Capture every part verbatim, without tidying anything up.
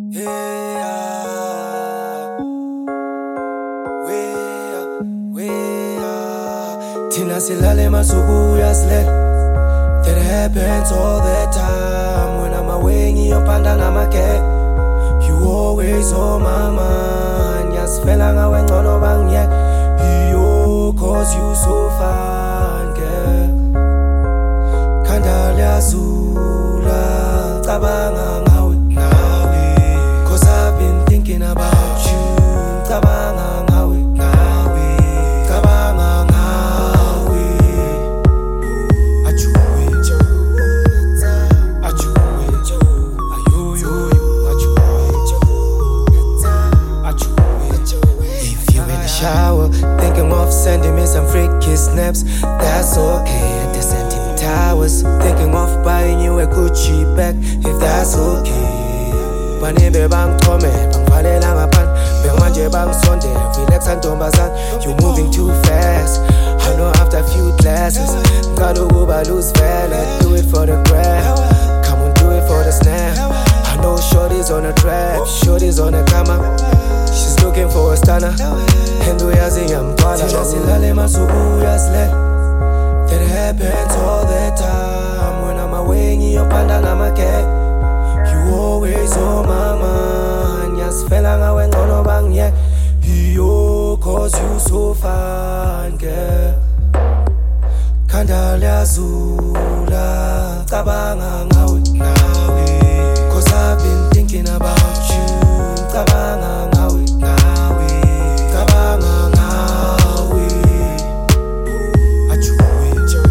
Tina silale masuku yaslet. That happens all the time. When I'm away ngiyopanda namake. You always on my mind. Yasifela ngawe ngcono bangiyek. Yo, cause you so fine, girl. Khanda liyazula, cabanga ngawe, ngawe. Cause I've been thinking about you. Cabanga ngawe, ngawe. Cabanga ngawe. Achuwe, achuwe, ayoyoyo, achuwe, achuwe. If you're in the shower, thinking of sending me some freaky snaps, that's okay. At the sentiment towers, thinking of buying you a Gucci bag, if that's okay. Banibe bang tome, bang valela ngapan, bang manje bang sonde, relax and tombazan. You moving too fast. I know after a few glasses, gotta go by lose value. Do it for the grab, come on, do it for the snap. I know shorty's on the trap, shorty's on the camera. She's looking for a stunner. And we are seeing I'm taller. Silale masuku yaslet. That happens all the time. When I'm away ngiyopanda namake. You always on my mind. Yasifela ngawe ngcono bangiyek. Yo, cause you so fine, girl. Khanda liyazula, cabanga ngawe, ngawe. Cause I've been thinking about you. Cabanga ngawe, ngawe. Cabanga ngawe. Achuwe,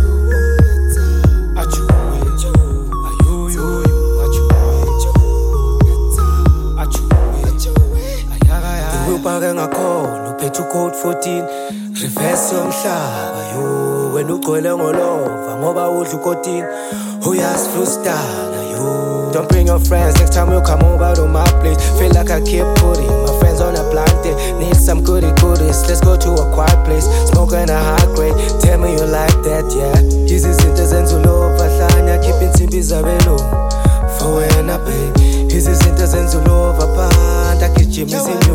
achuwe, ayoyoyo, achuwe, achuwe, ayakaya. Ubhake ngakhona uphethe ucode fourteen. Reverse yomhlaba yo, wena ugcwele ngolova ngoba udla ukodini. Uyasifrustana yo. Don't bring your friends next time you come over to my place. Feel like I keep putting my friends on a blind date. Need some goody goodies, let's go to a quiet place. Smoking a high grade, tell me you like that, yeah. Izinto zenza ulova hlanya, keep insimbi zabelo for wena babe. Izinto zenza ulova phanda gijima.